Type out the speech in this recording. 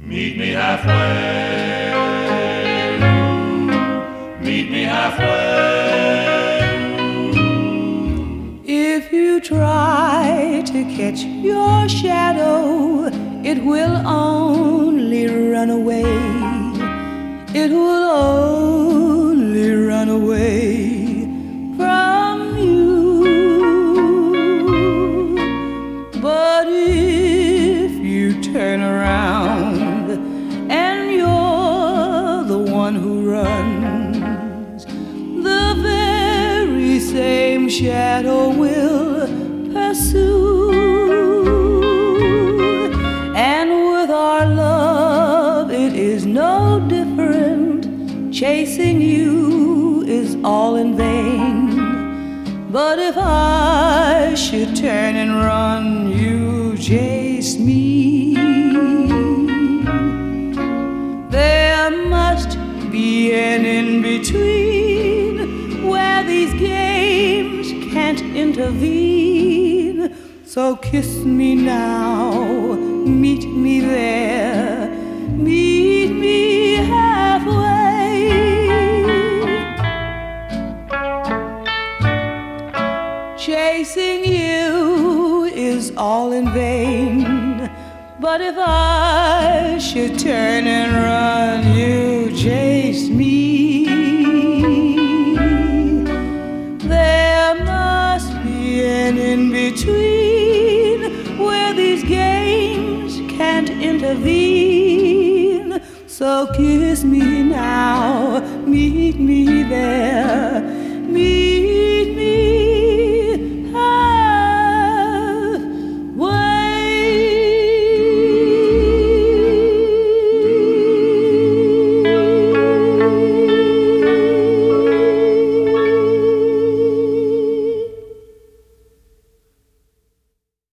Meet me halfway. Meet me halfway. If you try to catch your shadow, it will only run away. It will only run away from you. But if you turn around and you're the one who runs, the very same shadow will pursue. And with our love it is no different. Chasing you is all in vain. But if I should turn and run, you chase me. There must be an in-between where these games can't intervene. So kiss me now, meet me there, meet me halfway. Chasing you is all in vain. But if I should turn and run, you chase me. There must be an in-between where these games can't intervene. So kiss me now, meet me there, meet